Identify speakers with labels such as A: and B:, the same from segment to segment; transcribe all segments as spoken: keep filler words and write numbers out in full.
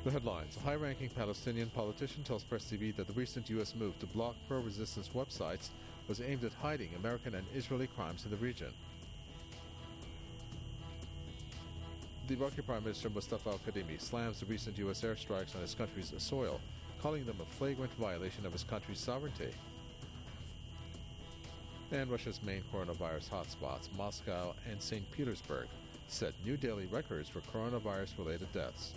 A: The headlines. A high-ranking Palestinian politician tells Press T V that the recent U S move to block pro-resistance websites was aimed at hiding American and Israeli crimes in the region. The Iraqi Prime Minister Mustafa al-Kadhimi slams the recent U S airstrikes on his country's soil, calling them a flagrant violation of his country's sovereignty. And Russia's main coronavirus hotspots, Moscow and Saint Petersburg, set new daily records for coronavirus-related deaths.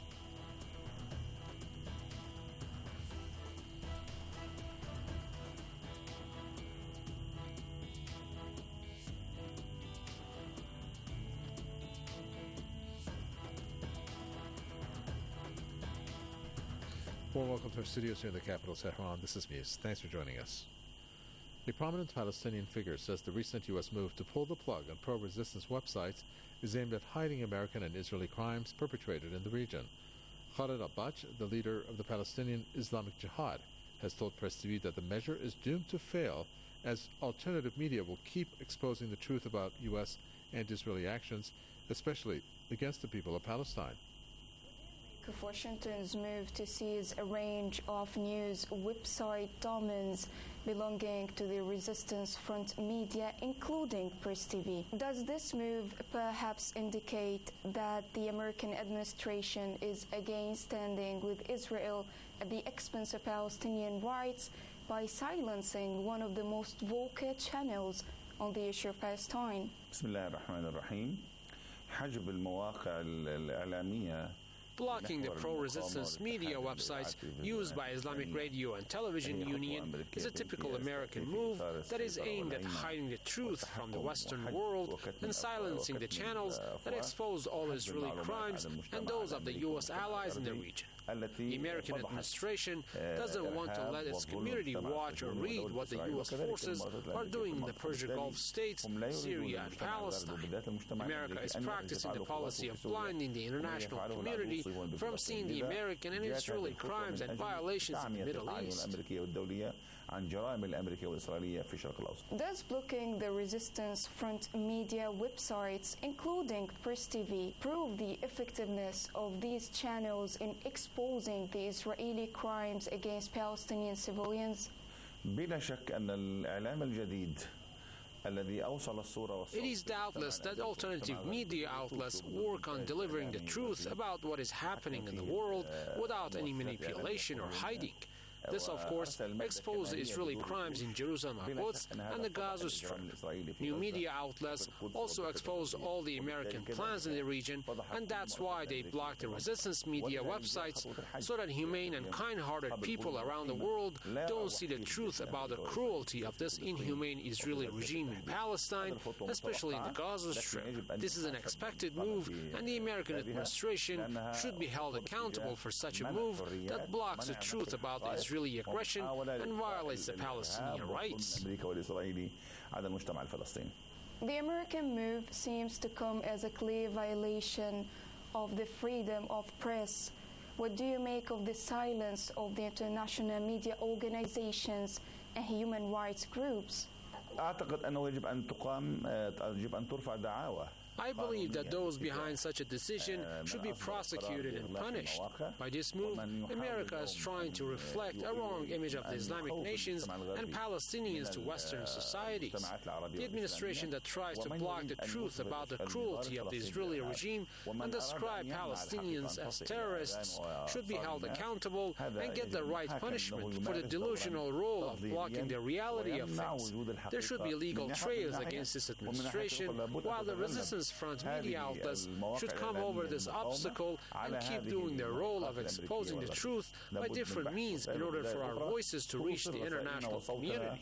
A: Warm welcome to our studios here in the capital, Tehran. This is Muse. Thanks for joining us. A prominent Palestinian figure says the recent U S move to pull the plug on pro-resistance websites is aimed at hiding American and Israeli crimes perpetrated in the region. Khaled Abbaj, the leader of the Palestinian Islamic Jihad, has told Press T V that the measure is doomed to fail as alternative media will keep exposing the truth about U S and Israeli actions, especially against the people of Palestine.
B: Of Washington's move to seize a range of news website domains belonging to the Resistance Front media, including Press T V. Does this move perhaps indicate that the American administration is again standing with Israel at the expense of Palestinian rights by silencing one of the most vocal channels on the issue of Palestine?
C: بسم الله الرحمن الرحيم. حجب المواقع الإعلامية.
D: Blocking the pro-resistance media websites used by Islamic Radio and Television Union is a typical American move that is aimed at hiding the truth from the Western world and silencing the channels that expose all Israeli crimes and those of the U S allies in the region. The American administration doesn't want to let its community watch or read what the U S forces are doing in the Persian Gulf states, Syria, and Palestine. America is practicing the policy of blinding the international community from seeing the American and Israeli crimes and violations in the Middle East.
B: Does blocking the Resistance Front media websites, including Press T V, prove the effectiveness of these channels in exposing the Israeli crimes against Palestinian civilians?
C: بلا شك أن الإعلام الجديد
D: It is doubtless that alternative media outlets work on delivering the truth about what is happening in the world without any manipulation or hiding. This, of course, exposes Israeli crimes in Jerusalem Quds and the Gaza Strip. New media outlets also expose all the American plans in the region, and that's why they block the resistance media websites, so that humane and kind-hearted people around the world don't see the truth about the cruelty of this inhumane Israeli regime in Palestine, especially in the Gaza Strip. This is an expected move, and the American administration should be held accountable for such a move that blocks the truth about the Israeli Israeli aggression and violates the Palestinian rights.
B: The American move seems to come as a clear violation of the freedom of press. What do you make of the silence of the international media organizations and human rights groups?
C: أعتقد أنه يجب أن تقام يجب أن ترفع دعاوى.
D: I believe that those behind such a decision should be prosecuted and punished. By this move, America is trying to reflect a wrong image of the Islamic nations and Palestinians to Western societies. The administration that tries to block the truth about the cruelty of the Israeli regime and describe Palestinians as terrorists should be held accountable and get the right punishment for the delusional role of blocking the reality of things. There should be legal trails against this administration, while the resistance Front media outlets should come over this obstacle and keep doing their role of exposing the truth by different means in order for our voices to reach the international community.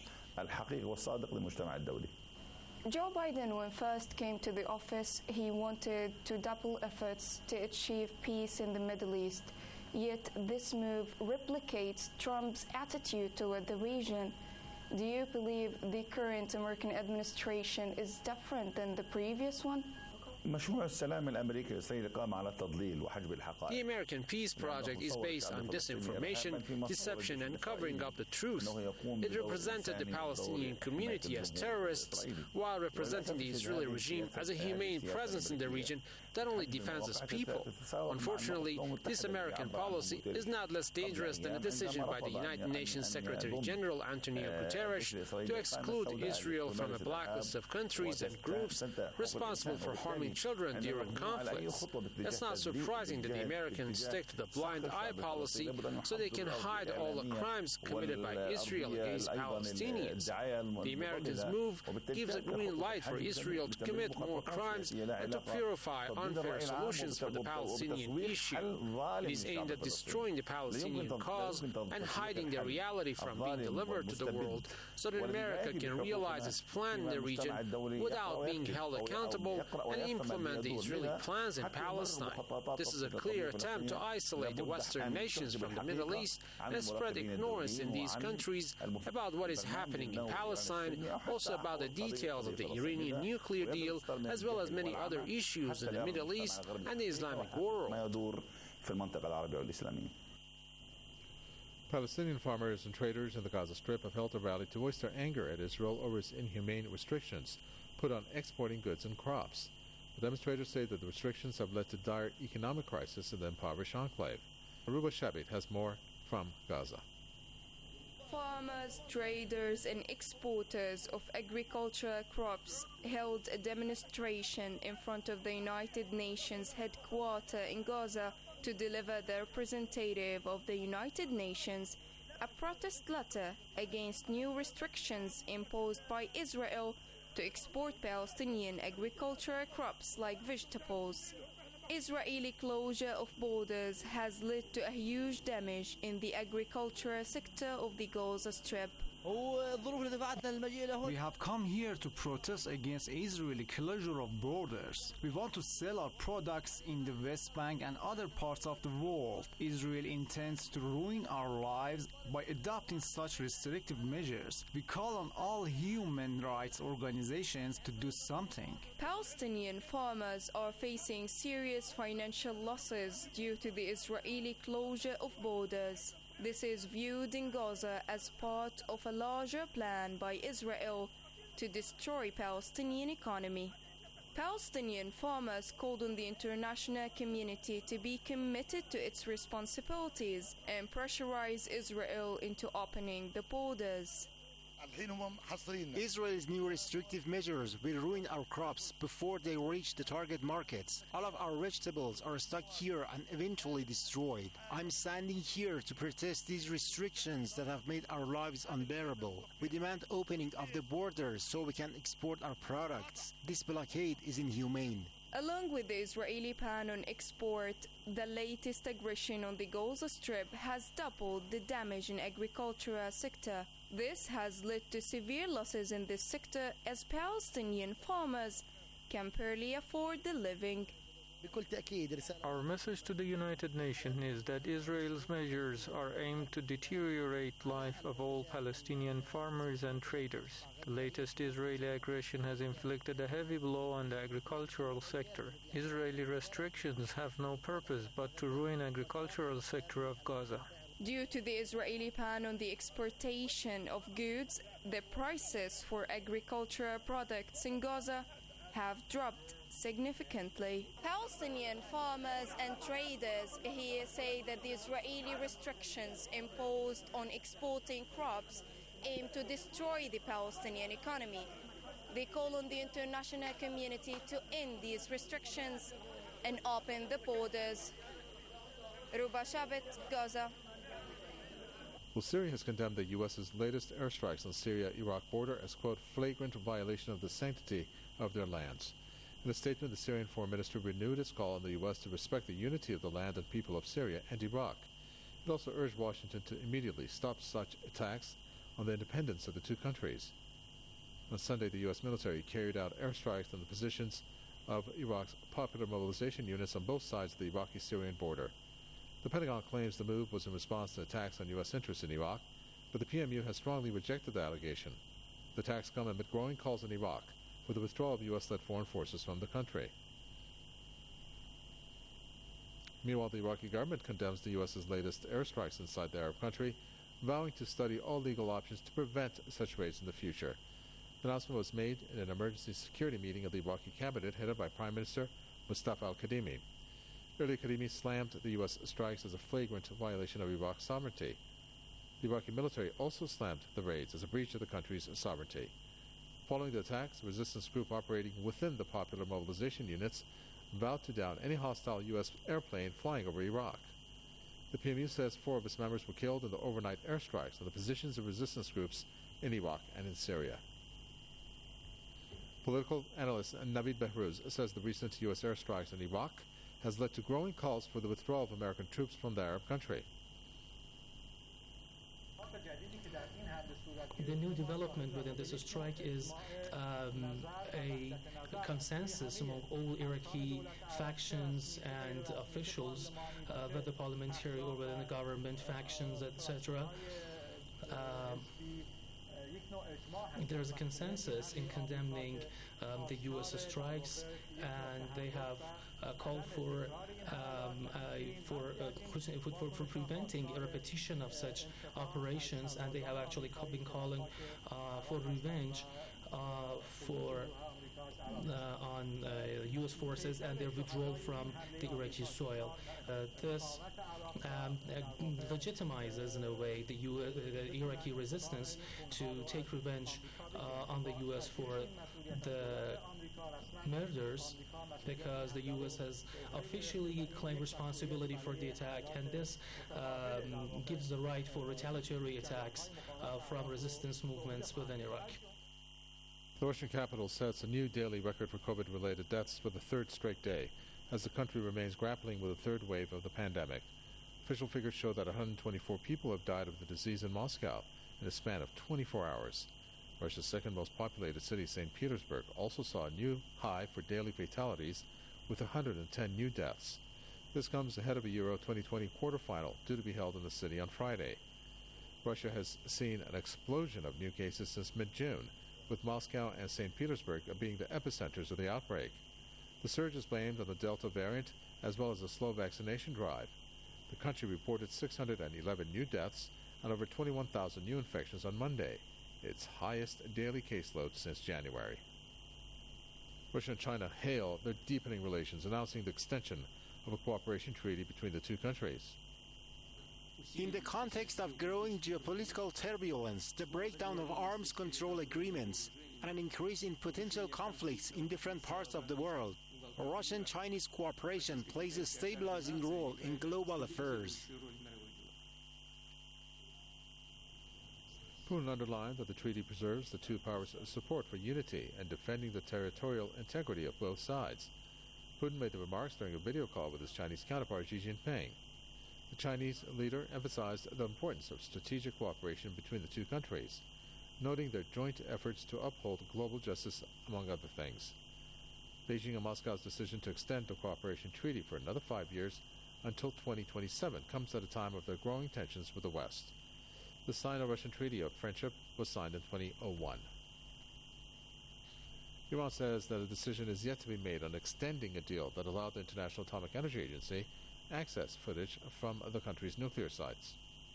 B: Joe Biden, when first came to the office, he wanted to double efforts to achieve peace in the Middle East. Yet this move replicates Trump's attitude toward the region. Do you believe the current American administration is different than the previous one?
C: مشروع السلام الأمريكي الإسرائيلي قام على التضليل وحجب الحقائق.
D: The American peace project is based on disinformation, deception, and covering up the truth. It represented the Palestinian community as terrorists, while representing the Israeli regime as a humane presence in the region that only defends its people. Unfortunately, this American policy is not less dangerous than a decision by the United Nations Secretary General Antonio Guterres to exclude Israel from a blacklist of countries and groups responsible for harming children during conflicts. It's not surprising that the Americans stick to the blind eye policy so they can hide all the crimes committed by Israel against Palestinians. The Americans' move gives a green light for Israel to commit more crimes and to purify unfair solutions for the Palestinian issue. It is aimed at destroying the Palestinian cause and hiding the reality from being delivered to the world so that America can realize its plan in the region without being held accountable and implement the Israeli plans in Palestine. This is a clear attempt to isolate the Western nations from the Middle East and spread ignorance in these countries about what is happening in Palestine, also about the details of the Iranian nuclear deal, as well as many other issues in the Middle East and the Islamic world.
A: Palestinian farmers and traders in the Gaza Strip have held a rally to voice their anger at Israel over its inhumane restrictions put on exporting goods and crops. The demonstrators say that the restrictions have led to dire economic crisis in the impoverished enclave. Aruba Shabit has more from Gaza.
B: Farmers, traders, and exporters of agricultural crops held a demonstration in front of the United Nations headquarters in Gaza to deliver the representative of the United Nations a protest letter against new restrictions imposed by Israel to export Palestinian agricultural crops like vegetables. Israeli closure of borders has led to a huge damage in the agricultural sector of the Gaza Strip.
E: We have come here to protest against Israeli closure of borders. We want to sell our products in the West Bank and other parts of the world. Israel intends to ruin our lives by adopting such restrictive measures. We call on all human rights organizations to do something.
B: Palestinian farmers are facing serious financial losses due to the Israeli closure of borders. This is viewed in Gaza as part of a larger plan by Israel to destroy Palestinian economy. Palestinian farmers called on the international community to be committed to its responsibilities and pressurize Israel into opening the borders.
F: Israel's new restrictive measures will ruin our crops before they reach the target markets. All of our vegetables are stuck here and eventually destroyed. I'm standing here to protest these restrictions that have made our lives unbearable. We demand opening of the borders so we can export our products. This blockade is inhumane.
B: Along with the Israeli ban on export, the latest aggression on the Gaza Strip has doubled the damage in the agricultural sector. This has led to severe losses in this sector as Palestinian farmers can barely afford the living.
G: Our message to the United Nations is that Israel's measures are aimed to deteriorate life of all Palestinian farmers and traders. The latest Israeli aggression has inflicted a heavy blow on the agricultural sector. Israeli restrictions have no purpose but to ruin the agricultural sector of Gaza.
B: Due to the Israeli ban on the exportation of goods, the prices for agricultural products in Gaza have dropped significantly. Palestinian farmers and traders here say that the Israeli restrictions imposed on exporting crops aim to destroy the Palestinian economy. They call on the international community to end these restrictions and open the borders. Ruba Shabit, Gaza.
A: Well, Syria has condemned the U S's latest airstrikes on Syria-Iraq border as, quote, flagrant violation of the sanctity of their lands. In a statement, the Syrian Foreign Minister renewed its call on the U S to respect the unity of the land and people of Syria and Iraq. It also urged Washington to immediately stop such attacks on the independence of the two countries. On Sunday, the U S military carried out airstrikes on the positions of Iraq's popular mobilization units on both sides of the Iraqi-Syrian border. The Pentagon claims the move was in response to attacks on U S interests in Iraq, but the P M U has strongly rejected the allegation. The attacks come amid growing calls in Iraq for the withdrawal of U S-led foreign forces from the country. Meanwhile, the Iraqi government condemns the U S's latest airstrikes inside the Arab country, vowing to study all legal options to prevent such raids in the future. The announcement was made in an emergency security meeting of the Iraqi cabinet headed by Prime Minister Mustafa al-Kadhimi. Earlier, Kadhimi slammed the U S strikes as a flagrant violation of Iraq's sovereignty. The Iraqi military also slammed the raids as a breach of the country's sovereignty. Following the attacks, a resistance group operating within the Popular Mobilization Units vowed to down any hostile U S airplane flying over Iraq. The P M U says four of its members were killed in the overnight airstrikes on the positions of resistance groups in Iraq and in Syria. Political analyst Navid Behruz says the recent U S airstrikes in Iraq has led to growing calls for the withdrawal of American troops from the Arab country.
H: The new development within this strike is um, a consensus among all Iraqi factions and officials, uh, whether parliamentary or within the government factions, et cetera. Um, There is a consensus in condemning um, the U S strikes, and they have uh, called for um, uh, for, uh, for for preventing a repetition of such operations, and they have actually been calling uh, for revenge uh, for uh, on uh, U S forces and their withdrawal from the Iraqi soil. Uh, this um, uh, legitimizes, in a way, the, U- uh, the Iraqi resistance to take revenge uh, on the U S for the murders, because the U S has officially claimed responsibility for the attack, and this um, gives the right for retaliatory attacks uh, from resistance movements within Iraq.
A: The Russian capital sets a new daily record for COVID-related deaths for the third straight day, as the country remains grappling with a third wave of the pandemic. Official figures show that one hundred twenty-four people have died of the disease in Moscow in a span of twenty-four hours. Russia's second most populated city, Saint Petersburg, also saw a new high for daily fatalities with one hundred ten new deaths. This comes ahead of a Euro twenty twenty quarterfinal due to be held in the city on Friday. Russia has seen an explosion of new cases since mid-June, with Moscow and Saint Petersburg being the epicenters of the outbreak. The surge is blamed on the Delta variant as well as a slow vaccination drive. The country reported six hundred eleven new deaths and over twenty-one thousand new infections on Monday, its highest daily caseload since January. Russia and China hail their deepening relations, announcing the extension of a cooperation treaty between the two countries.
F: In the context of growing geopolitical turbulence, the breakdown of arms control agreements, and an increase in potential conflicts in different parts of the world, Russian-Chinese cooperation plays a stabilizing role in global affairs.
A: Putin underlined that the treaty preserves the two powers' support for unity and defending the territorial integrity of both sides. Putin made the remarks during a video call with his Chinese counterpart Xi Jinping. The Chinese leader emphasized the importance of strategic cooperation between the two countries, noting their joint efforts to uphold global justice, among other things. Beijing and Moscow's decision to extend the cooperation treaty for another five years until twenty twenty-seven comes at a time of their growing tensions with the West. The Sino-Russian Treaty of Friendship was signed in two thousand one. Iran says that a decision is yet to be made on extending a deal that allowed the International Atomic Energy Agency access footage from the country's nuclear sites.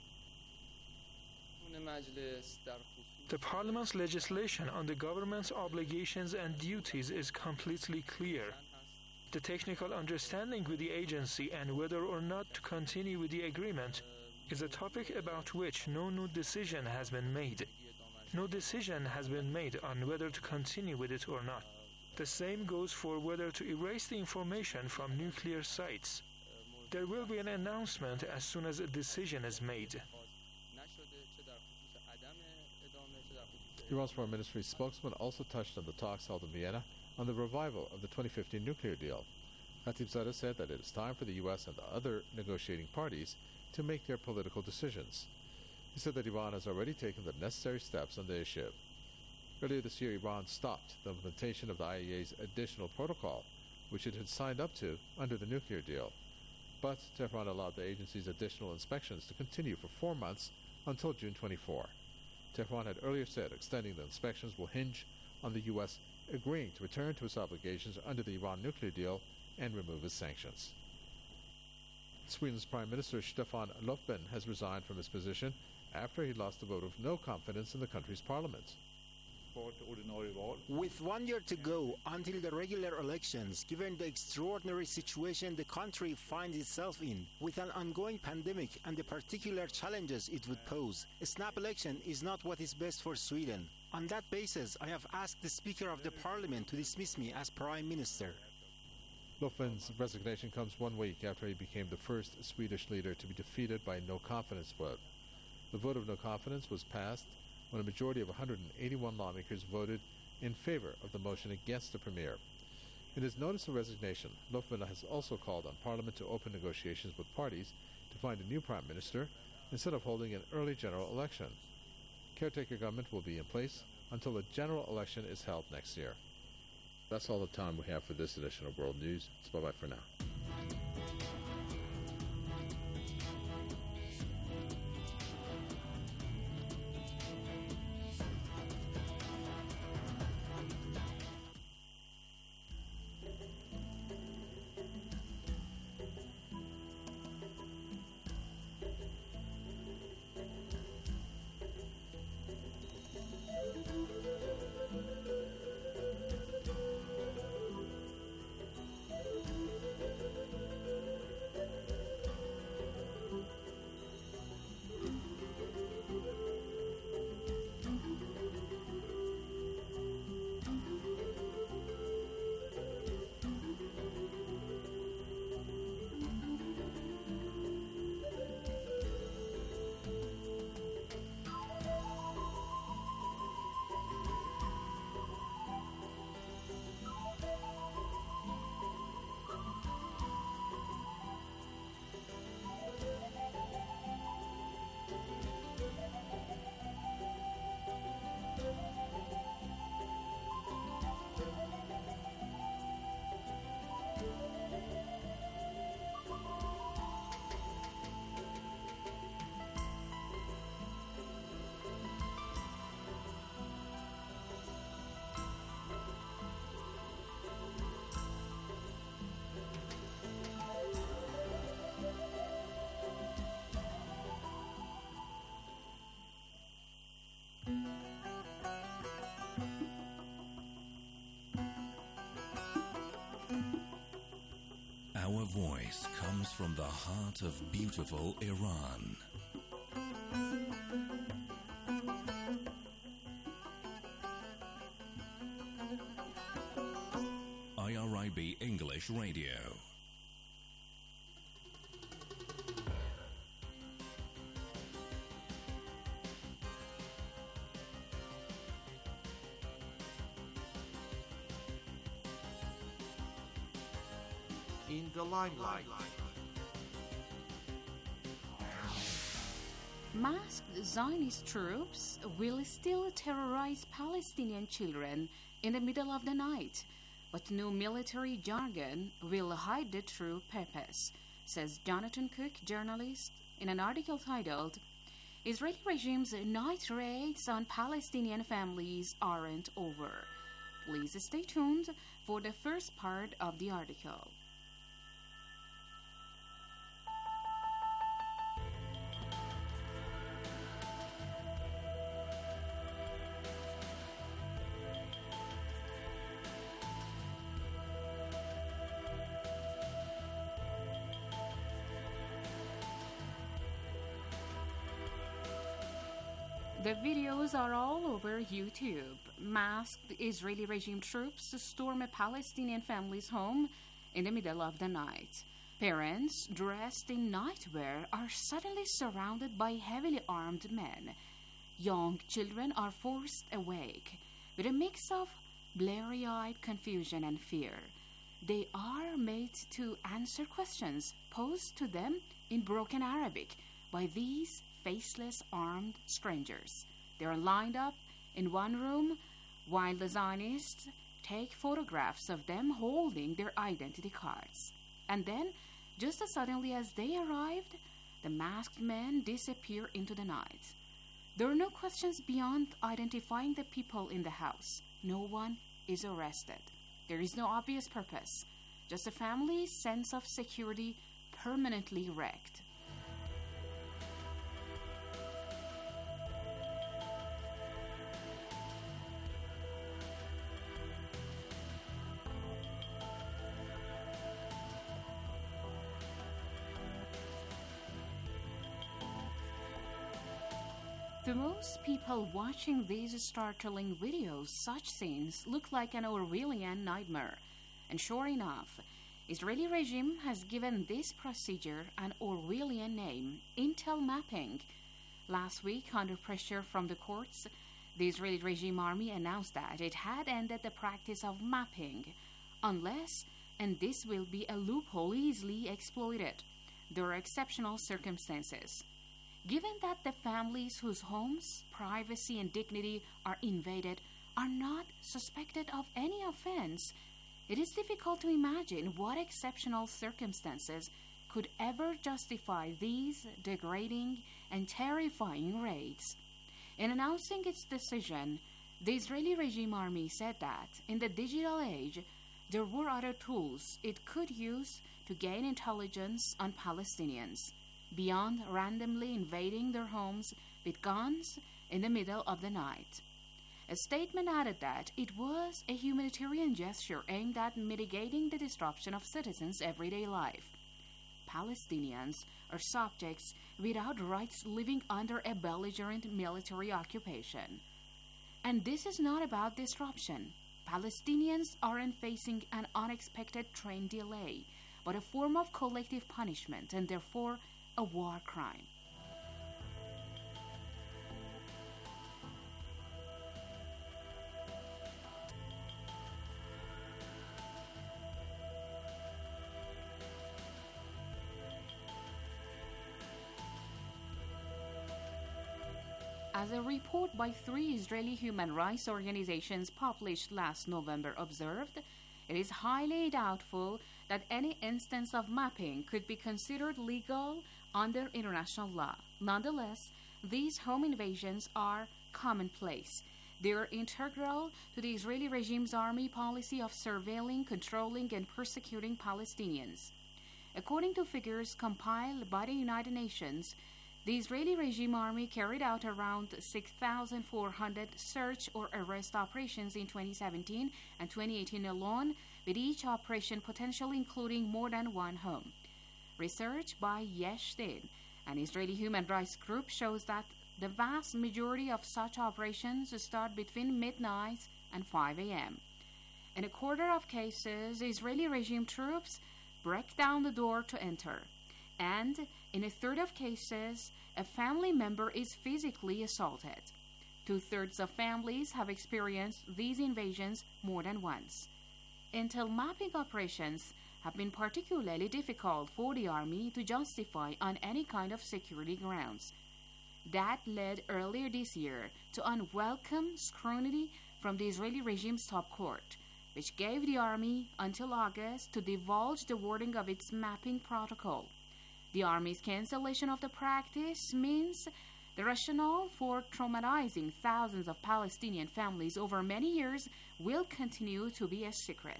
G: The Parliament's legislation on the government's obligations and duties is completely clear. The technical understanding with the agency and whether or not to continue with the agreement is a topic about which no new decision has been made. No decision has been made on whether to continue with it or not. The same goes for whether to erase the information from nuclear sites. There will be an announcement as soon as a decision is made.
A: Iran's Foreign Ministry spokesman also touched on the talks held in Vienna on the revival of the twenty fifteen nuclear deal. Khatibzadeh said that it is time for the U S and the other negotiating parties to make their political decisions. He said that Iran has already taken the necessary steps on the issue. Earlier this year, Iran stopped the implementation of the I A E A's additional protocol, which it had signed up to under the nuclear deal. But Tehran allowed the agency's additional inspections to continue for four months until June twenty-fourth. Tehran had earlier said extending the inspections will hinge on the U S agreeing to return to its obligations under the Iran nuclear deal and remove its sanctions. Sweden's Prime Minister Stefan Löfven has resigned from his position after he lost a vote of no confidence in the country's parliament.
F: With one year to go until the regular elections, given the extraordinary situation the country finds itself in, with an ongoing pandemic and the particular challenges it would pose, a snap election is not what is best for Sweden. On that basis, I have asked the Speaker of the Parliament to dismiss me as Prime Minister.
A: Löfven's resignation comes one week after he became the first Swedish leader to be defeated by a no-confidence vote. The vote of no confidence was passed when a majority of one hundred eighty-one lawmakers voted in favor of the motion against the Premier. In his notice of resignation, Löfven has also called on Parliament to open negotiations with parties to find a new Prime Minister instead of holding an early general election. Caretaker government will be in place until a general election is held next year. That's all the time we have for this edition of World News. It's bye-bye for now.
I: Our voice comes from the heart of beautiful Iran. I R I B English Radio.
J: In the limelight.
K: Masked Zionist troops will still terrorize Palestinian children in the middle of the night, but no military jargon will hide the true purpose, says Jonathan Cook, journalist, in an article titled, Israeli regime's night raids on Palestinian families aren't over. Please stay tuned for the first part of the article. The videos are all over YouTube. Masked Israeli regime troops storm a Palestinian family's home in the middle of the night. Parents, dressed in nightwear, are suddenly surrounded by heavily armed men. Young children are forced awake with a mix of blurry-eyed confusion and fear. They are made to answer questions posed to them in broken Arabic by these faceless armed strangers. They are lined up in one room while the Zionists take photographs of them holding their identity cards. And then, just as suddenly as they arrived, the masked men disappear into the night. There are no questions beyond identifying the people in the house. No one is arrested. There is no obvious purpose, just a family's sense of security permanently wrecked. To most people watching these startling videos, such scenes look like an Orwellian nightmare. And sure enough, Israeli regime has given this procedure an Orwellian name, intel mapping. Last week, under pressure from the courts, the Israeli regime army announced that it had ended the practice of mapping, unless, and this will be a loophole easily exploited, there are exceptional circumstances. Given that the families whose homes, privacy, and dignity are invaded are not suspected of any offense, it is difficult to imagine what exceptional circumstances could ever justify these degrading and terrifying raids. In announcing its decision, the Israeli regime army said that in the digital age, there were other tools it could use to gain intelligence on Palestinians, beyond randomly invading their homes with guns in the middle of the night. A statement added that it was a humanitarian gesture aimed at mitigating the disruption of citizens' everyday life. Palestinians are subjects without rights living under a belligerent military occupation. And this is not about disruption. Palestinians aren't facing an unexpected train delay, but a form of collective punishment and therefore a war crime. As a report by three Israeli human rights organizations published last November observed, it is highly doubtful that any instance of mapping could be considered legal under international law. Nonetheless, these home invasions are commonplace. They are integral to the Israeli regime's army policy of surveilling, controlling, and persecuting Palestinians. According to figures compiled by the United Nations, the Israeli regime army carried out around six thousand four hundred search or arrest operations in twenty seventeen and twenty eighteen alone, with each operation potentially including more than one home. Research by Yesh Din, an Israeli human rights group, shows that the vast majority of such operations start between midnight and five a.m. In a quarter of cases, Israeli regime troops break down the door to enter, and in a third of cases, a family member is physically assaulted. Two-thirds of families have experienced these invasions more than once. Intel mapping operations have been particularly difficult for the army to justify on any kind of security grounds. That led earlier this year to unwelcome scrutiny from the Israeli regime's top court, which gave the army until August to divulge the wording of its mapping protocol. The army's cancellation of the practice means the rationale for traumatizing thousands of Palestinian families over many years will continue to be a secret.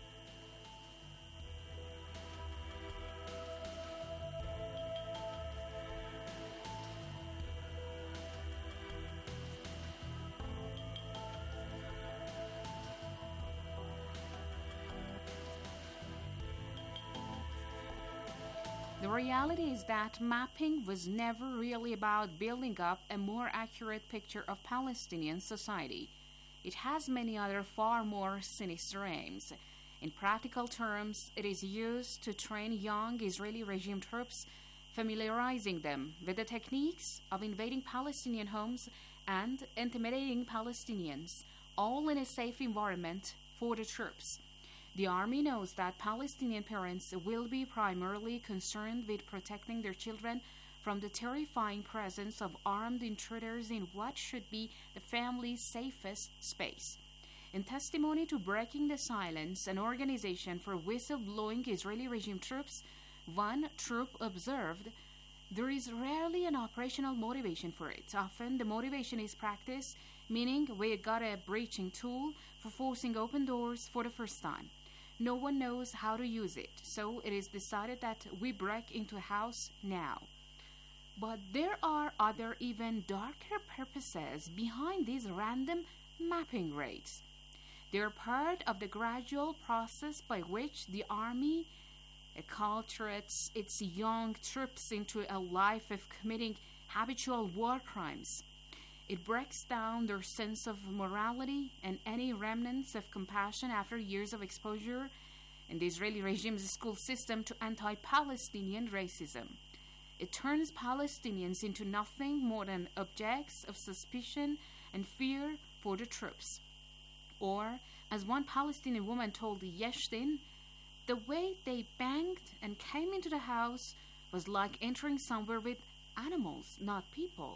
K: The reality is that mapping was never really about building up a more accurate picture of Palestinian society. It has many other far more sinister aims. In practical terms, it is used to train young Israeli regime troops, familiarizing them with the techniques of invading Palestinian homes and intimidating Palestinians, all in a safe environment for the troops. The army knows that Palestinian parents will be primarily concerned with protecting their children from the terrifying presence of armed intruders in what should be the family's safest space. In testimony to Breaking the Silence, an organization for whistleblowing Israeli regime troops, one troop observed, there is rarely an operational motivation for it. Often the motivation is practice, meaning we got a breaching tool for forcing open doors for the first time. No one knows how to use it, so it is decided that we break into a house now. But there are other, even darker purposes behind these random mapping raids. They are part of the gradual process by which the army acculturates its young troops into a life of committing habitual war crimes. It breaks down their sense of morality and any remnants of compassion after years of exposure in the Israeli regime's school system to anti-Palestinian racism. It turns Palestinians into nothing more than objects of suspicion and fear for the troops. Or, as one Palestinian woman told Yeshtin, the way they banged and came into the house was like entering somewhere with animals, not people.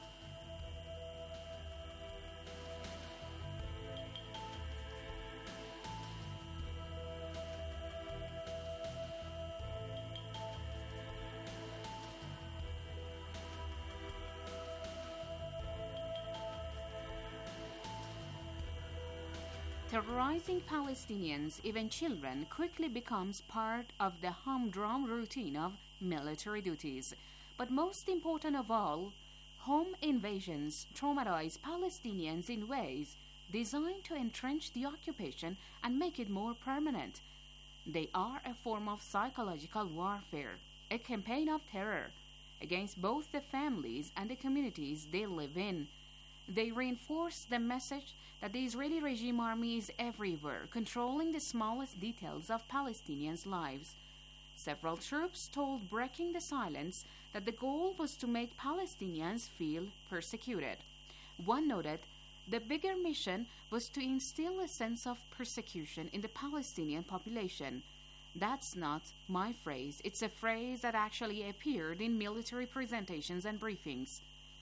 K: Terrorizing Palestinians, even children, quickly becomes part of the humdrum routine of military duties. But most important of all, home invasions traumatize Palestinians in ways designed to entrench the occupation and make it more permanent. They are a form of psychological warfare, a campaign of terror against both the families and the communities they live in. They reinforce the message that the Israeli regime army is everywhere, controlling the smallest details of Palestinians' lives. Several troops told Breaking the Silence that the goal was to make Palestinians feel persecuted. One noted, the bigger mission was to instill a sense of persecution in the Palestinian population. That's not my phrase. It's a phrase that actually appeared in military presentations and briefings.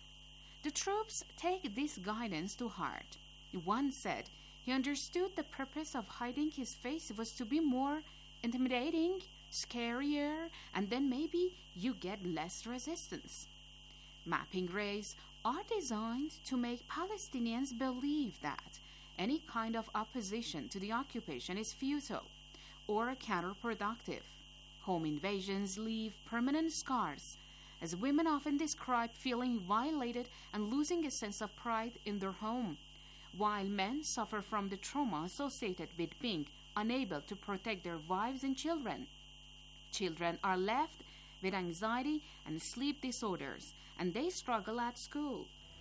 K: The troops take this guidance to heart. One said he understood the purpose of hiding his face was to be more intimidating, scarier, and then maybe you get less resistance. Mapping rays are designed to make Palestinians believe that any kind of opposition to the occupation is futile or counterproductive. Home invasions leave permanent scars, as women often describe feeling violated and losing a sense of pride in their home, while men suffer from the trauma associated with being unable to protect their wives and children. Children are left with anxiety and sleep disorders, and they struggle at school.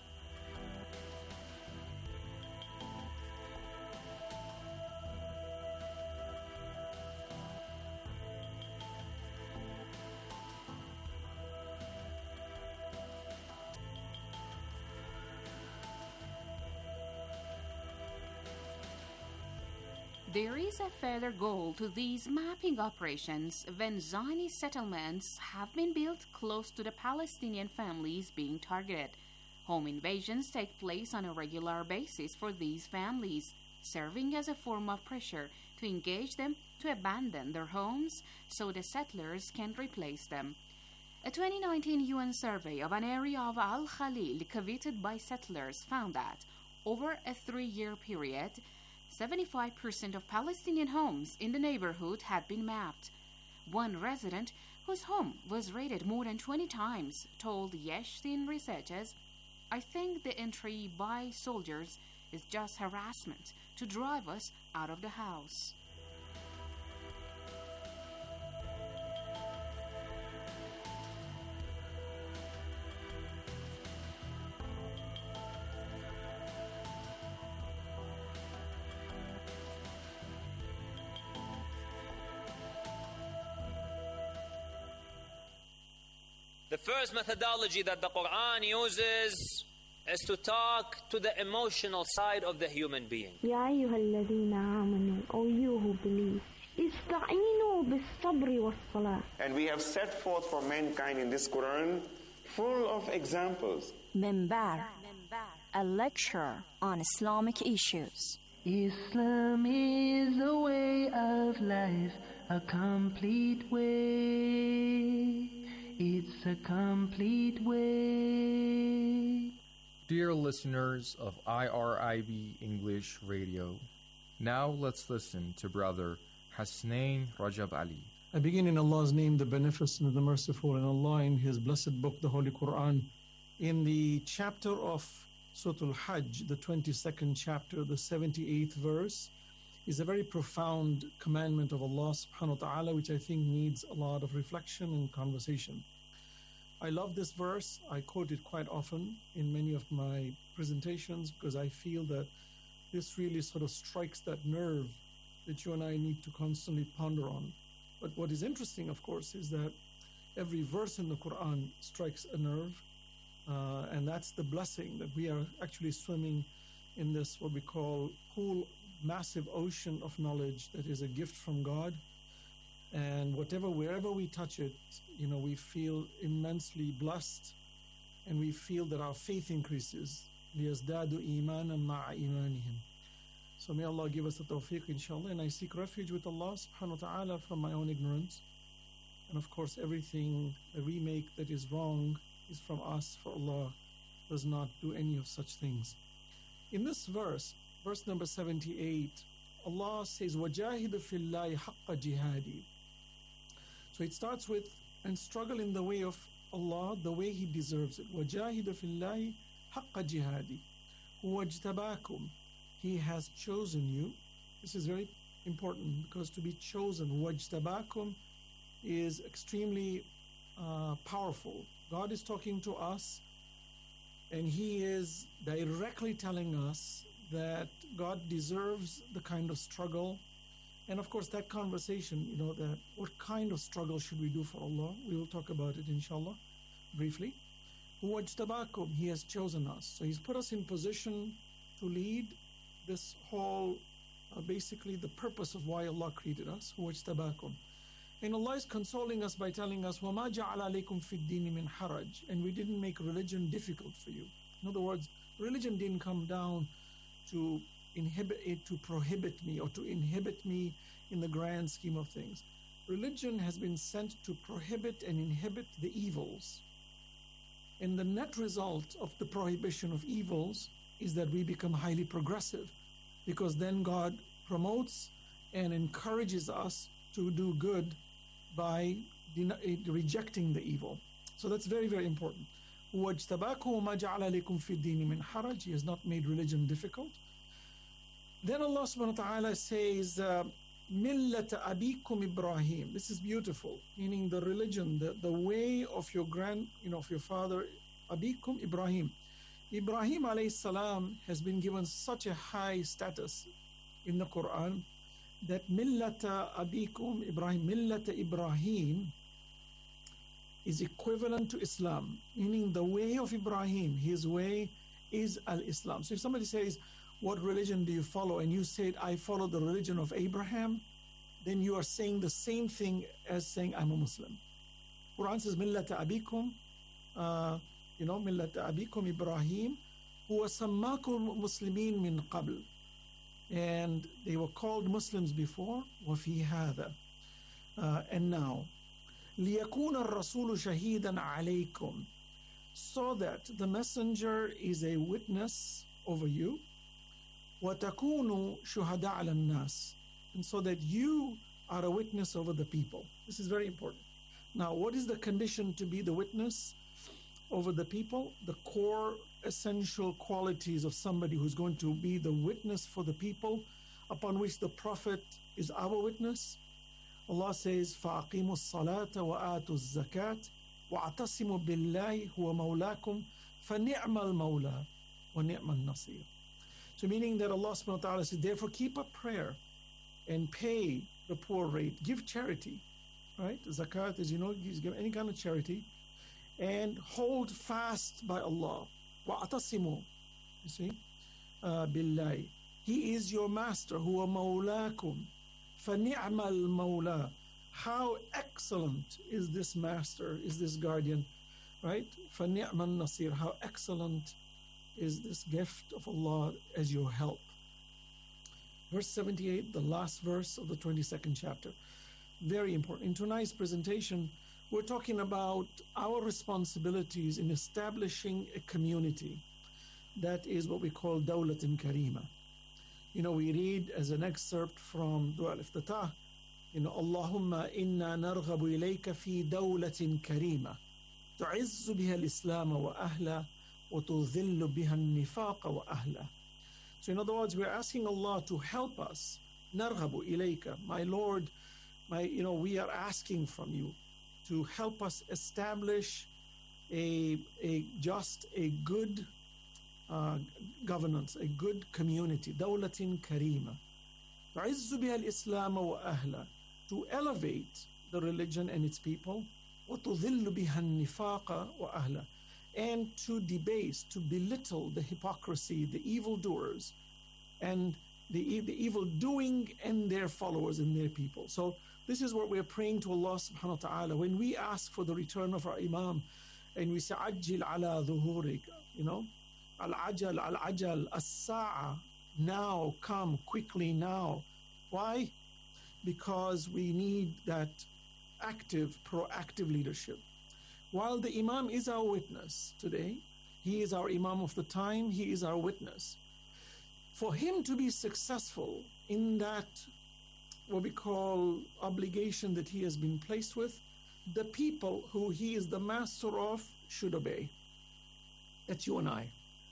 K: There is a further goal to these mapping operations when Zionist settlements have been built close to the Palestinian families being targeted. Home invasions take place on a regular basis for these families, serving as a form of pressure to engage them to abandon their homes so the settlers can replace them. A twenty nineteen U N survey of an area of Al-Khalil coveted by settlers found that, over a three-year period, seventy-five percent of Palestinian homes in the neighborhood had been mapped. One resident, whose home was raided more than twenty times, told Yeshtin researchers, "I think the entry by soldiers is just harassment to drive us out of the house."
L: The first methodology that the Quran uses is to talk to the emotional side of the human being.
M: يا أيها الذين آمنوا, O you who believe, استعينوا بالصبر والصلاة.
N: And we have set forth for mankind in this Quran full of examples.
O: Minbar, a lecture on Islamic issues.
P: Islam is a way of life, a complete way. It's a complete way.
Q: Dear listeners of I R I B English Radio, now let's listen to Brother Hasnain Rajab Ali.
R: I begin in Allah's name, the Beneficent, the Merciful, and Allah in His blessed book, the Holy Quran. In the chapter of Surah Al-Hajj, the twenty-second chapter, the seventy-eighth verse, is a very profound commandment of Allah subhanahu wa ta'ala, which I think needs a lot of reflection and conversation. I love this verse. I quote it quite often in many of my presentations because I feel that this really sort of strikes that nerve that you and I need to constantly ponder on. But what is interesting, of course, is that every verse in the Quran strikes a nerve, uh, and that's the blessing that we are actually swimming in this, what we call pool, massive ocean of knowledge that is a gift from God. And whatever, wherever we touch it, you know, we feel immensely blessed, and we feel that our faith increases. لِيَزْدَادُوا إِيمَانًا مَعَ إِيمَانِهِمْ. So may Allah give us the tawfiq, inshallah, and I seek refuge with Allah subhanahu wa ta'ala from my own ignorance. And of course, everything that we make that is wrong is from us, for Allah does not do any of such things. In this verse, verse number seventy-eight, Allah says, وَجَاهِدُ فِي اللَّهِ حَقَّ جِهَادِي. So it starts with, and struggle in the way of Allah the way He deserves it. وَجَاهِدُ فِي اللَّهِ حَقَّ جِهَادِي هُوَ اجْتَبَاكُمْ. He has chosen you. This is very important because to be chosen, وَاجْتَبَاكُمْ, is extremely uh, powerful. God is talking to us, and He is directly telling us that God deserves the kind of struggle. And of course, that conversation, you know, that what kind of struggle should we do for Allah? We will talk about it, inshallah, briefly. وَاجْتَبَاكُمْ. He has chosen us. So He's put us in position to lead this whole, uh, basically the purpose of why Allah created us. وَاجْتَبَاكُمْ. And Allah is consoling us by telling us, وَمَا جَعَلَ عَلَيْكُمْ فِي الدِّينِ مِنْ حَرَجٍ. And we didn't make religion difficult for you. In other words, religion didn't come down to inhibit it, to prohibit me, or to inhibit me in the grand scheme of things. Religion has been sent to prohibit and inhibit the evils. And the net result of the prohibition of evils is that we become highly progressive, because then God promotes and encourages us to do good by rejecting the evil. So that's very, very important. وَاجْتَبَاكُمْ وَمَا جَعَلَ لَكُمْ فِي الدِّينِ مِنْ حَرَجٍ. He has not made religion difficult. Then Allah subhanahu wa ta'ala says, مِلَّةَ أَبِيكُمْ Ibrahim. This is beautiful, meaning the religion, the, the way of your grand, you know, of your father, Abikum Ibrahim. Ibrahim alayhi salam has been given such a high status in the Quran that Millata Abikum Ibrahim, Millata Ibrahim is equivalent to Islam, meaning the way of Ibrahim, his way is al-Islam. So if somebody says, what religion do you follow? And you said, I follow the religion of Abraham, then you are saying the same thing as saying, I'm a Muslim. Quran says, Millata Abikum, uh, you know, Millata Abikum Ibrahim, huwa sammakum muslimin min qabl. And they were called Muslims before, وَفِي هَذَا. Uh, and now, لِيَكُونَ الرَّسُولُ شَهِيدًا عَلَيْكُمْ. So that the messenger is a witness over you. وَتَكُونُوا شُهَدَاءَ عَلَى النَّاسِ. And so that you are a witness over the people. This is very important. Now, what is the condition to be the witness over the people? The core essential qualities of somebody who's going to be the witness for the people, upon which the Prophet is our witness. Allah says, فَأَقِيمُوا الصَّلَاةَ وَآتُوا الزَّكَاةَ وَاعْتَصِمُوا بِاللَّهِ هُوَ مَوْلَاكُمْ فَنِعْمَ الْمَوْلَى وَنِعْمَ النَّصِيرُ. So meaning that Allah subhanahu wa ta'ala says, therefore keep up prayer and pay the poor rate, give charity, right? Zakat, as you know, give any kind of charity, and hold fast by Allah. وَاعْتَصِمُوا, you see, uh, بِاللَّهِ. He is your master, huwa mawlakum, فَنِعْمَ الْمَوْلَى. How excellent is this master, is this guardian, right? فَنِعْمَ النَّصِيرُ. How excellent is this gift of Allah as your help. Verse seventy-eight, the last verse of the twenty-second chapter. Very important. In tonight's presentation, we're talking about our responsibilities in establishing a community. That is what we call Dawlatun Karima. You know, we read as an excerpt from Dua al-Iftatah, you know, Allahumma inna narghabu ilayka fi dawlatin karima tu'izzu biha al-islam wa ahla wa tudhillu biha al-nifaqa wa ahla. So in other words, we're asking Allah to help us. Narghabu ilayka, my Lord, my, you know, we are asking from you to help us establish a, a just a good uh, governance, a good community, دولة كريمة تعز بها الإسلام وأهله, to elevate the religion and its people, وتذل بها النفاق وأهله, and to debase, to belittle the hypocrisy, the evildoers, and the, the evil doing and their followers and their people. So this is what we're praying to Allah subhanahu wa ta'ala. When we ask for the return of our Imam, and we say, عَجِّلْ عَلَى ظُهُورِكَ, you know, Al-Ajal, Al-Ajal, As-Sa'a, now, come quickly now. Why? Because we need that active, proactive leadership. While the Imam is our witness today, he is our Imam of the time, he is our witness. For him to be successful in that, what we call obligation that he has been placed with, the people who he is the master of should obey. That's you and I.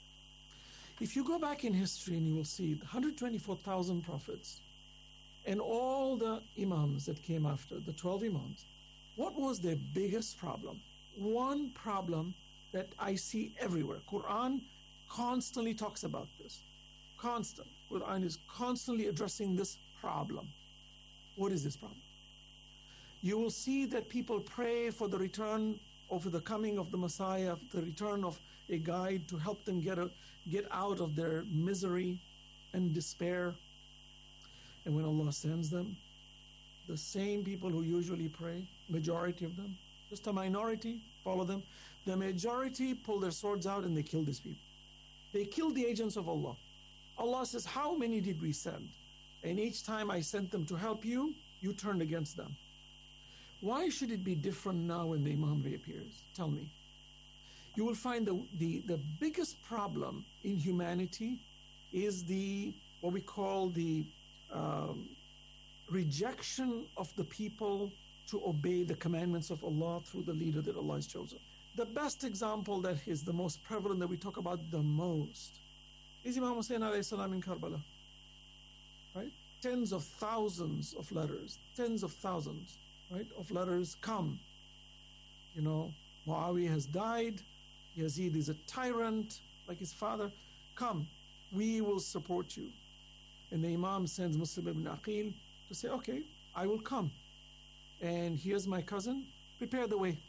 R: If you go back in history and you will see one hundred twenty-four thousand prophets and all the Imams that came after, the twelve Imams, what was their biggest problem? One problem that I see everywhere. Quran constantly talks about this. Constant. Quran is constantly addressing this problem. What is this problem? You will see that people pray for the return of the coming of the Messiah, the return of a guide to help them get, a, get out of their misery and despair. And when Allah sends them, the same people who usually pray, majority of them, just a minority follow them, the majority pull their swords out and they kill these people. They kill the agents of Allah. Allah says, how many did we send? And each time I sent them to help you, you turned against them. Why should it be different now when the Imam reappears? Tell me. You will find the, the, the biggest problem in humanity is the, what we call the um, rejection of the people to obey the commandments of Allah through the leader that Allah has chosen. The best example that is the most prevalent, that we talk about the most, is Imam Hussein alayhi salam in Karbala. Right? Tens of thousands of letters, tens of thousands, right, of letters come. You know, Muawiyah has died, Yazid is a tyrant like his father. Come, we will support you. And the Imam sends Muslim ibn Aqil to say, okay, I will come. And here's my cousin, prepare the way.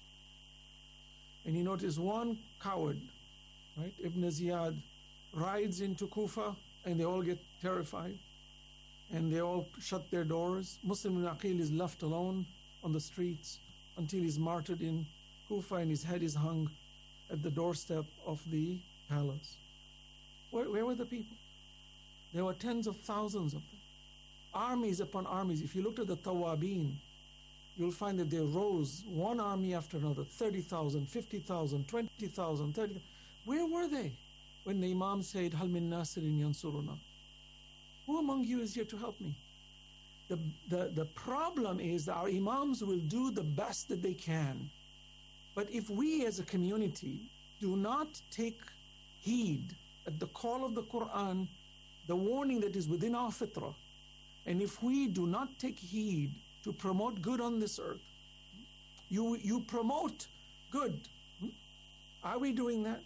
R: And you notice one coward, right, Ibn Ziyad, rides into Kufa and they all get terrified. And they all shut their doors. Muslim ibn Aqil is left alone on the streets until he's martyred in Kufa and his head is hung at the doorstep of the palace. Where, where were the people? There were tens of thousands of them. Armies upon armies. If you looked at the Tawabin, you'll find that they rose one army after another, thirty thousand, fifty thousand, twenty thousand, thirty thousand. Where were they when the Imam said, Hal min nasirin yansuruna? Who among you is here to help me? The, the, the problem is that our Imams will do the best that they can. But if we as a community do not take heed at the call of the Quran, the warning that is within our fitrah, and if we do not take heed to promote good on this earth, you, you promote good. Are we doing that?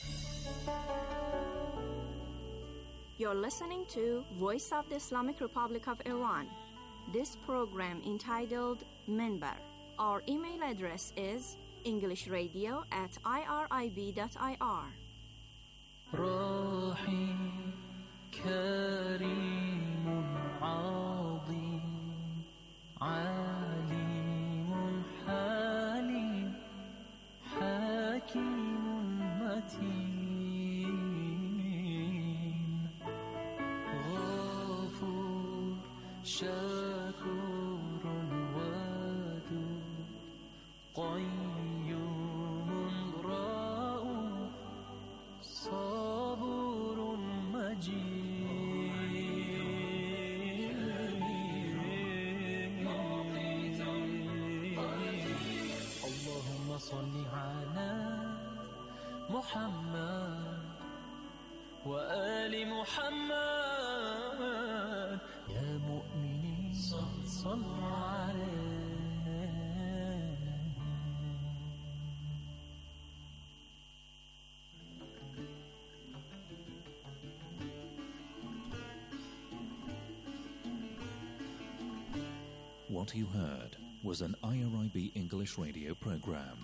O: You're listening to Voice of the Islamic Republic of Iran. This program entitled Minbar. Our email address is englishradio at irib dot I R.
P: رحيم كريم عظيم عليم حليم حكيم متين غفور شكور ودود قيوم رؤوف صبور مجيد اللهم صل على محمد وآل محمد يا مؤمنين صلوا عليه.
I: What you heard was an I R I B English radio program.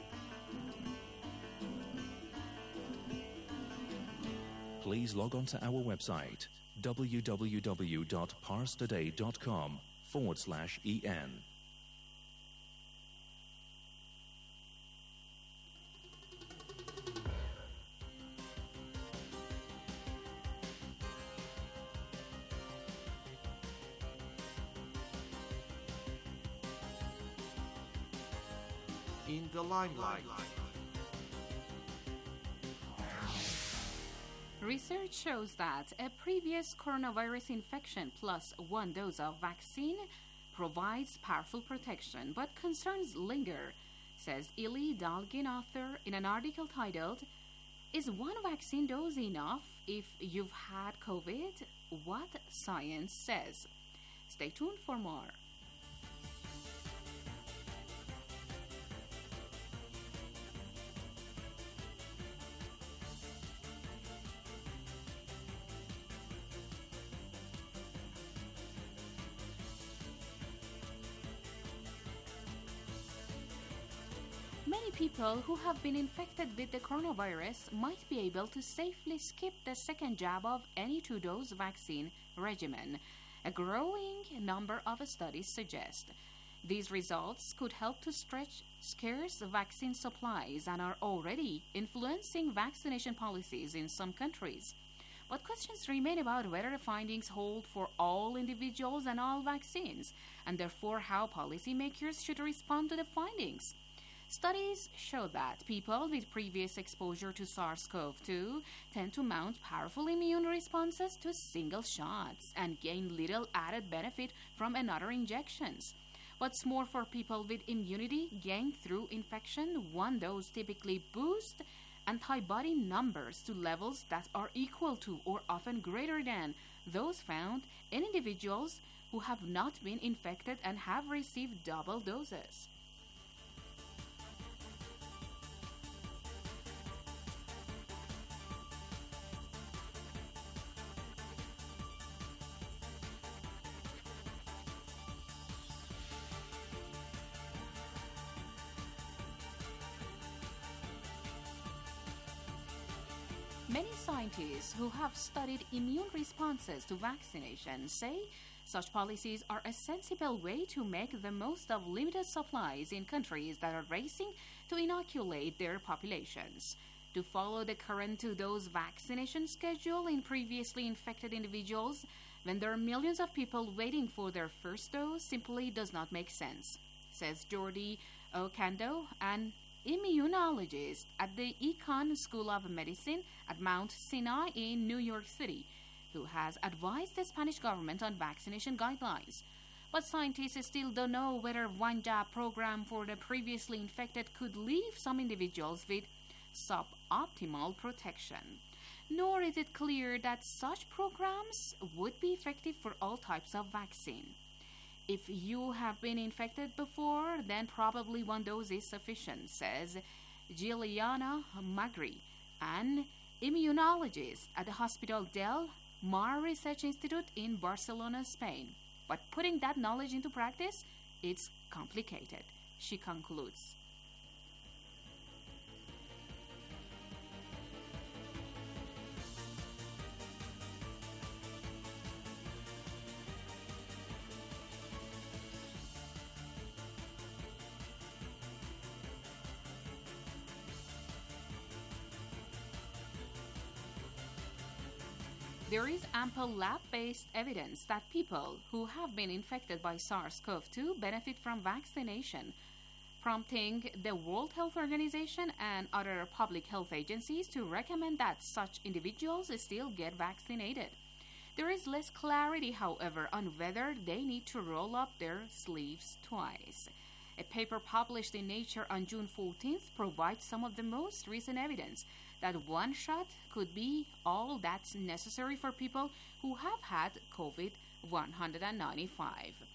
I: Please log on to our website w w w dot pars today dot com forward slash en.
J: In the limelight.
K: Research shows that a previous coronavirus infection plus one dose of vaccine provides powerful protection, but concerns linger, says Eli Dalgin, author, in an article titled, "Is one vaccine dose enough if you've had COVID? What Science Says." Stay tuned for more. Many people who have been infected with the coronavirus might be able to safely skip the second jab of any two-dose vaccine regimen. A growing number of studies suggest these results could help to stretch scarce vaccine supplies and are already influencing vaccination policies in some countries. But questions remain about whether the findings hold for all individuals and all vaccines, and therefore how policymakers should respond to the findings. Studies show that people with previous exposure to SARS-C o V two tend to mount powerful immune responses to single shots and gain little added benefit from another injections. What's more, for people with immunity gained through infection, one dose typically boosts antibody numbers to levels that are equal to or often greater than those found in individuals who have not been infected and have received double doses. Many scientists who have studied immune responses to vaccination say such policies are a sensible way to make the most of limited supplies in countries that are racing to inoculate their populations. To follow the current two-dose vaccination schedule in previously infected individuals when there are millions of people waiting for their first dose simply does not make sense, says Jordi Ocando, an immunologist at the Icahn School of Medicine at Mount Sinai in New York City, who has advised the Spanish government on vaccination guidelines. But scientists still don't know whether one jab program for the previously infected could leave some individuals with suboptimal protection. Nor is it clear that such programs would be effective for all types of vaccine. If you have been infected before, then probably one dose is sufficient, says Giuliana Magri, an immunologist at the Hospital del Mar Research Institute in Barcelona, Spain. But putting that knowledge into practice, it's complicated, she concludes. There is ample lab-based evidence that people who have been infected by SARS-C o V two benefit from vaccination, prompting the World Health Organization and other public health agencies to recommend that such individuals still get vaccinated. There is less clarity, however, on whether they need to roll up their sleeves twice. A paper published in Nature on June fourteenth provides some of the most recent evidence that one shot could be all that's necessary for people who have had COVID one ninety-five.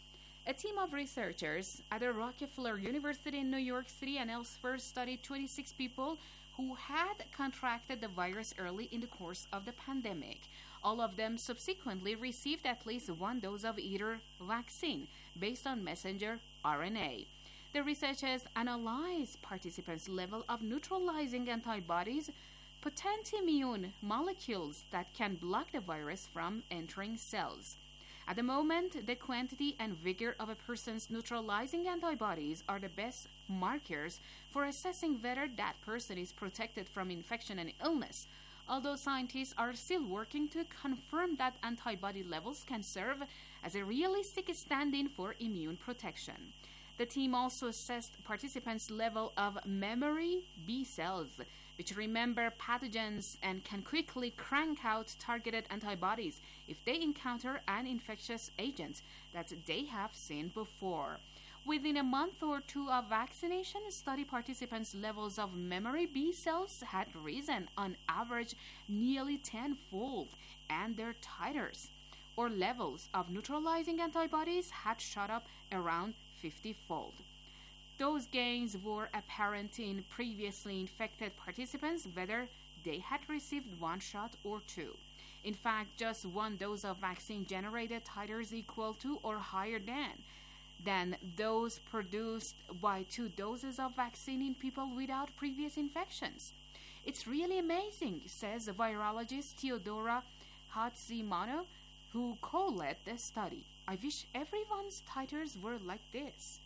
K: A team of researchers at the Rockefeller University in New York City and elsewhere studied twenty-six people who had contracted the virus early in the course of the pandemic. All of them subsequently received at least one dose of either vaccine based on messenger R N A. The researchers analyzed participants' level of neutralizing antibodies, potent immune molecules that can block the virus from entering cells. At the moment, the quantity and vigor of a person's neutralizing antibodies are the best markers for assessing whether that person is protected from infection and illness, although scientists are still working to confirm that antibody levels can serve as a realistic stand-in for immune protection. The team also assessed participants' level of memory B cells, which remember pathogens and can quickly crank out targeted antibodies if they encounter an infectious agent that they have seen before. Within a month or two of vaccination, study participants' levels of memory B cells had risen on average nearly tenfold, and their titers, or levels of neutralizing antibodies, had shot up around fifty-fold. Those gains were apparent in previously infected participants, whether they had received one shot or two. In fact, just one dose of vaccine generated titers equal to or higher than than those produced by two doses of vaccine in people without previous infections. It's really amazing, says virologist Theodora Hatzimano, who co-led the study. I wish everyone's titers were like this.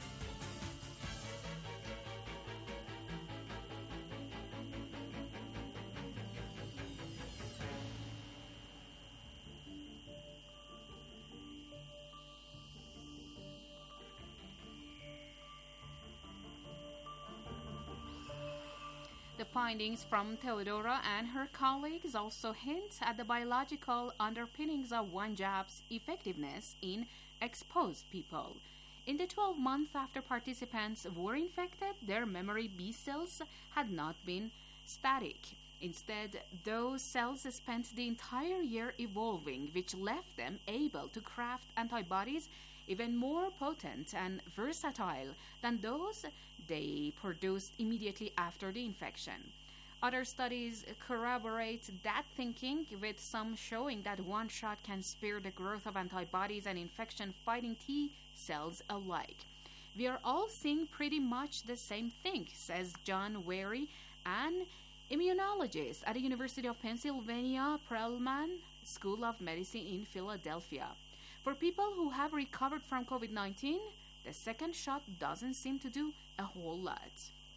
K: The findings from Theodora and her colleagues also hint at the biological underpinnings of one jab's effectiveness in exposed people. In the twelve months after participants were infected, their memory B cells had not been static. Instead, those cells spent the entire year evolving, which left them able to craft antibodies even more potent and versatile than those they produced immediately after the infection. Other studies corroborate that thinking, with some showing that one shot can spur the growth of antibodies and infection-fighting T cells alike. We are all seeing pretty much the same thing, says John Wary, an immunologist at the University of Pennsylvania Perelman School of Medicine in Philadelphia. For people who have recovered from COVID nineteen, the second shot doesn't seem to do a whole lot.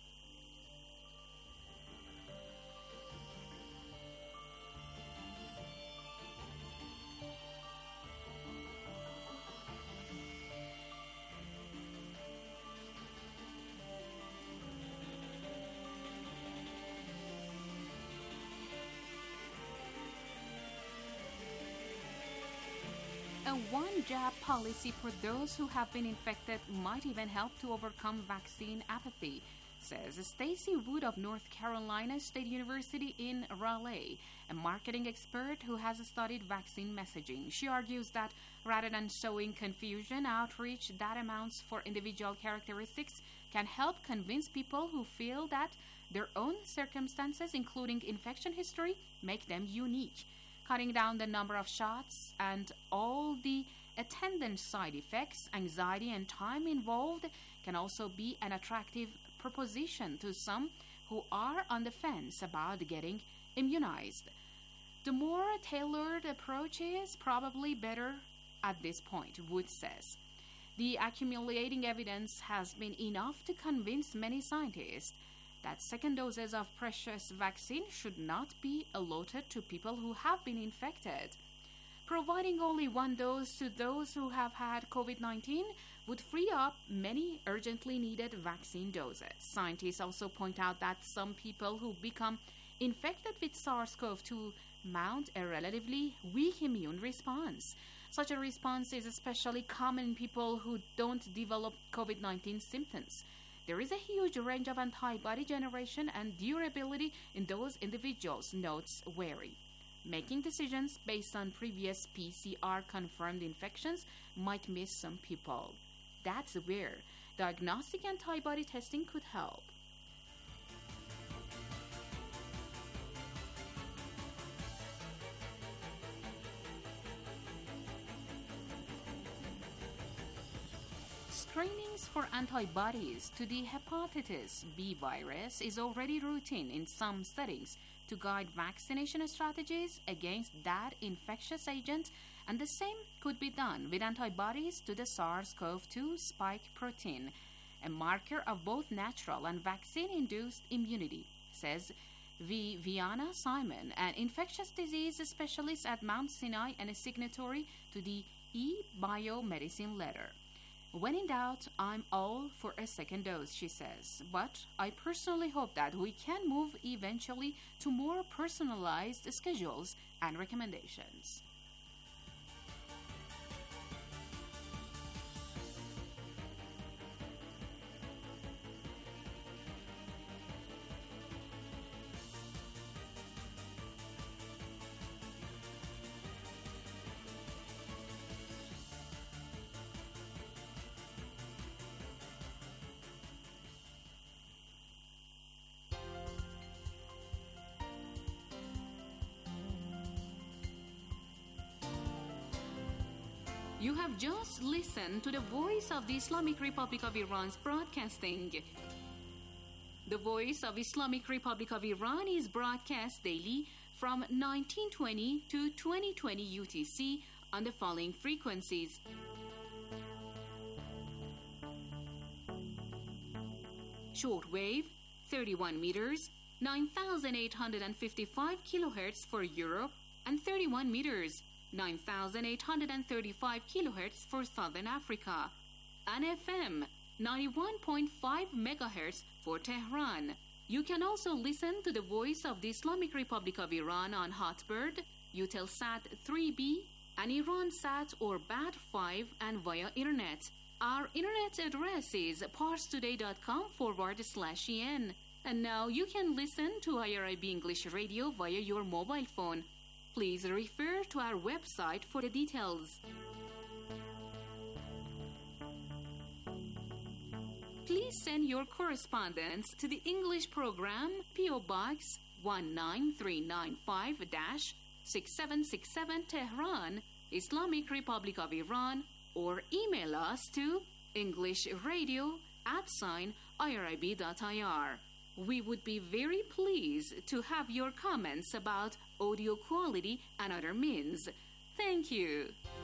K: A one-jab policy for those who have been infected might even help to overcome vaccine apathy, says Stacy Wood of North Carolina State University in Raleigh, a marketing expert who has studied vaccine messaging. She argues that rather than sowing confusion, outreach that amounts for individual characteristics can help convince people who feel that their own circumstances, including infection history, make them unique. Cutting down the number of shots and all the attendant side effects, anxiety, and time involved can also be an attractive proposition to some who are on the fence about getting immunized. The more tailored approach is probably better at this point, Wood says. The accumulating evidence has been enough to convince many scientists that second doses of precious vaccine should not be allotted to people who have been infected. Providing only one dose to those who have had COVID nineteen would free up many urgently needed vaccine doses. Scientists also point out that some people who become infected with SARS-C o V two mount a relatively weak immune response. Such a response is especially common in people who don't develop COVID nineteen symptoms. There is a huge range of antibody generation and durability in those individuals, notes Wary. Making decisions based on previous P C R-confirmed infections might miss some people. That's where diagnostic antibody testing could help. Screenings for antibodies to the hepatitis B virus is already routine in some settings to guide vaccination strategies against that infectious agent, and the same could be done with antibodies to the SARS-C o V two spike protein, a marker of both natural and vaccine-induced immunity, says Viviana Simon, an infectious disease specialist at Mount Sinai and a signatory to the e-biomedicine letter. When in doubt, I'm all for a second dose, she says. But I personally hope that we can move eventually to more personalized schedules and recommendations. You have just listened to the Voice of the Islamic Republic of Iran's broadcasting. The Voice of Islamic Republic of Iran is broadcast daily from nineteen twenty to twenty twenty U T C on the following frequencies. Shortwave, thirty-one meters, nine thousand eight hundred fifty-five kilohertz for Europe, and thirty-one meters, nine thousand eight hundred thirty-five kilohertz for Southern Africa, and F M ninety-one point five megahertz for Tehran. You can also listen to the Voice of the Islamic Republic of Iran on Hotbird, Eutelsat three B, and IranSat or B A D five, and via Internet. Our internet address is parstoday.com forward slash en. And now you can listen to I R I B English Radio via your mobile phone. Please refer to our website for the details. Please send your correspondence to the English program, P O Box one nine three nine five, six seven six seven, Tehran, Islamic Republic of Iran, or email us to englishradio at sign irib.ir. We would be very pleased to have your comments about audio quality and other means. Thank you.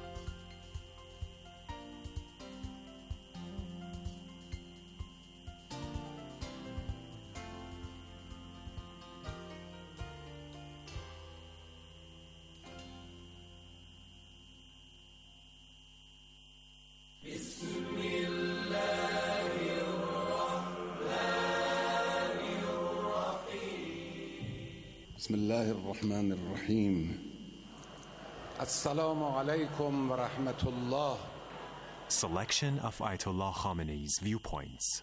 S: بسم الله الرحمن الرحيم السلام عليكم ورحمة الله.
T: Selection of Ayatollah Khamenei's viewpoints.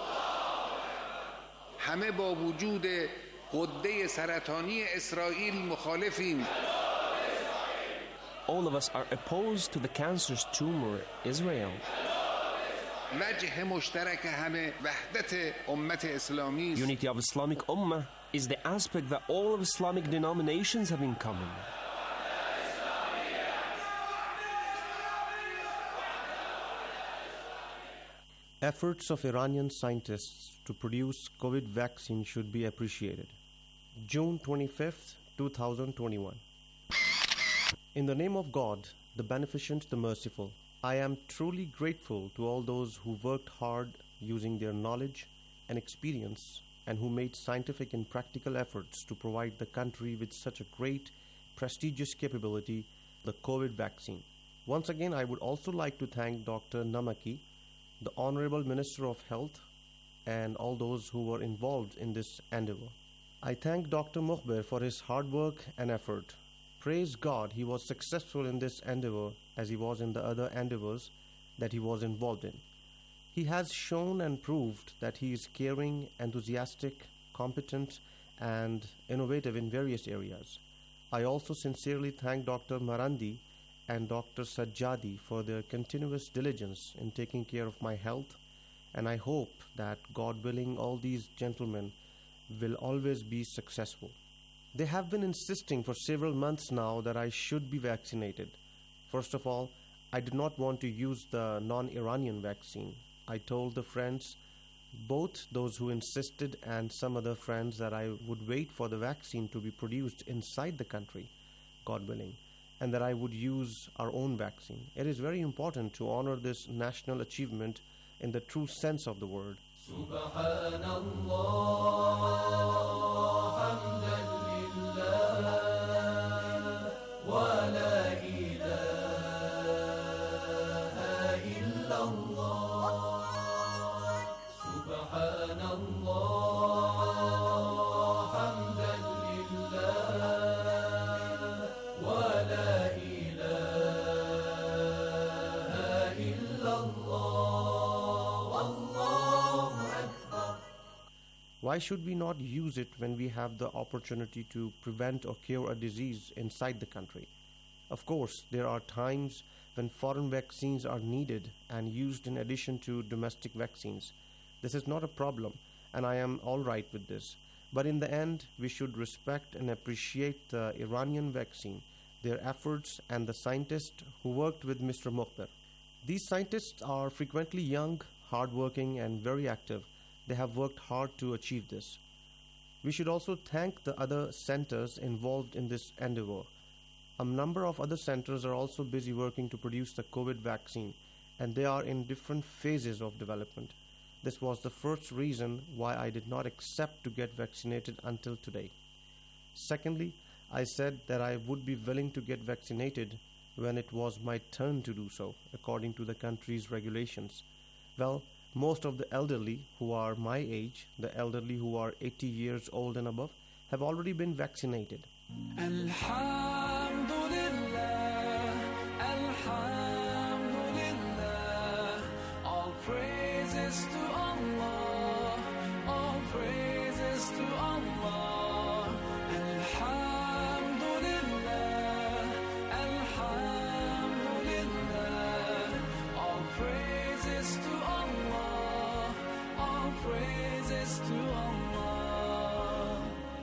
S: همه با وجود غده سرطانی اسرائیل مخالفیم.
U: All of us are opposed to the cancerous tumor Israel.
S: وجه مشترک همه وحدت امت اسلامی.
U: Unity of Islamic Ummah is the aspect that all of Islamic denominations have in common.
V: Efforts of Iranian scientists to produce COVID vaccine should be appreciated. June twenty-fifth, twenty twenty-one. In the name of God, the Beneficent, the Merciful, I am truly grateful to all those who worked hard using their knowledge and experience and who made scientific and practical efforts to provide the country with such a great, prestigious capability, the COVID vaccine. Once again, I would also like to thank Doctor Namaki, the Honorable Minister of Health, and all those who were involved in this endeavor. I thank Doctor Mukhbir for his hard work and effort. Praise God, he was successful in this endeavor as he was in the other endeavors that he was involved in. He has shown and proved that he is caring, enthusiastic, competent, and innovative in various areas. I also sincerely thank Doctor Marandi and Doctor Sajjadi for their continuous diligence in taking care of my health, and I hope that, God willing, all these gentlemen will always be successful. They have been insisting for several months now that I should be vaccinated. First of all, I did not want to use the non-Iranian vaccine. I told the friends, both those who insisted and some other friends, that I would wait for the vaccine to be produced inside the country, God willing, and that I would use our own vaccine. It is very important to honor this national achievement in the true sense of the word. Why should we not use it when we have the opportunity to prevent or cure a disease inside the country? Of course, there are times when foreign vaccines are needed and used in addition to domestic vaccines. This is not a problem, and I am all right with this. But in the end, we should respect and appreciate the Iranian vaccine, their efforts, and the scientists who worked with Mister Mukhtar. These scientists are frequently young, hardworking, and very active. They have worked hard to achieve this. We should also thank the other centers involved in this endeavor. A number of other centers are also busy working to produce the COVID vaccine, and they are in different phases of development. This was the first reason why I did not accept to get vaccinated until today. Secondly, I said that I would be willing to get vaccinated when it was my turn to do so, according to the country's regulations. Well, most of the elderly who are my age, the elderly who are eighty years old and above, have already been vaccinated.
P: Alhamdulillah, Alhamdulillah, all praises to Allah, all praises to Allah. Alhamdulillah, Alhamdulillah, all praises to Allah, all praises to Allah.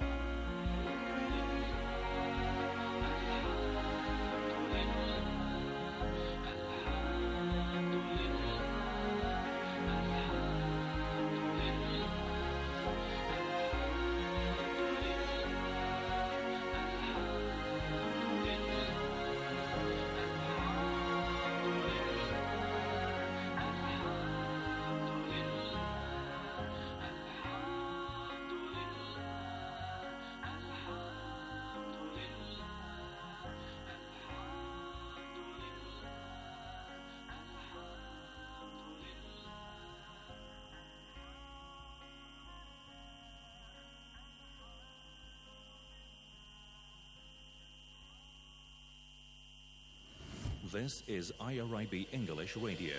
I: This is I R I B English Radio.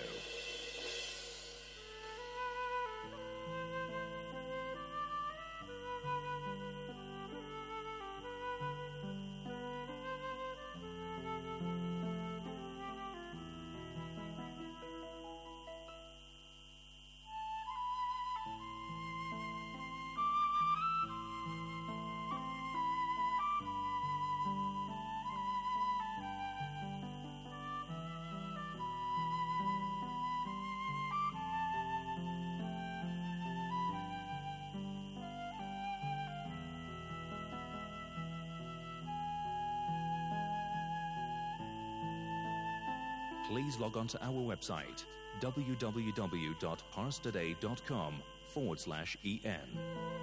I: Please log on to our website, w w w dot parstoday dot com forward slash en.